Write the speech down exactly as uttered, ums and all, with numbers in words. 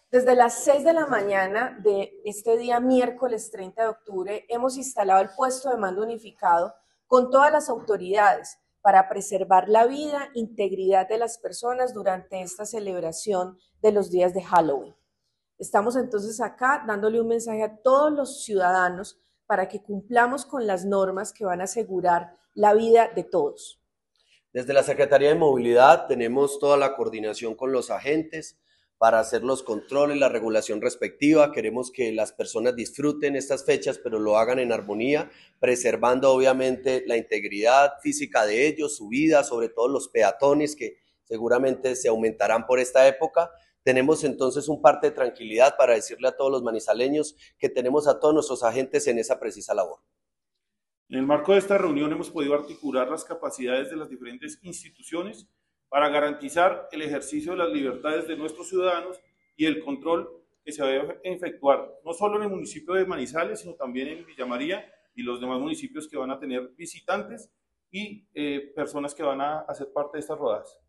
Desde las seis de la mañana de este día miércoles treinta de octubre hemos instalado el puesto de mando unificado con todas las autoridades para preservar la vida e integridad de las personas durante esta celebración de los días de Halloween. Estamos entonces acá dándole un mensaje a todos los ciudadanos para que cumplamos con las normas que van a asegurar la vida de todos. Desde la Secretaría de Movilidad tenemos toda la coordinación con los agentes para hacer los controles, la regulación respectiva. Queremos que las personas disfruten estas fechas, pero lo hagan en armonía, preservando obviamente la integridad física de ellos, su vida, sobre todo los peatones que seguramente se aumentarán por esta época. Tenemos entonces un parte de tranquilidad para decirle a todos los manizaleños que tenemos a todos nuestros agentes en esa precisa labor. En el marco de esta reunión hemos podido articular las capacidades de las diferentes instituciones para garantizar el ejercicio de las libertades de nuestros ciudadanos y el control que se va a efectuar no solo en el municipio de Manizales, sino también en Villa María y los demás municipios que van a tener visitantes y eh, personas que van a hacer parte de estas rodadas.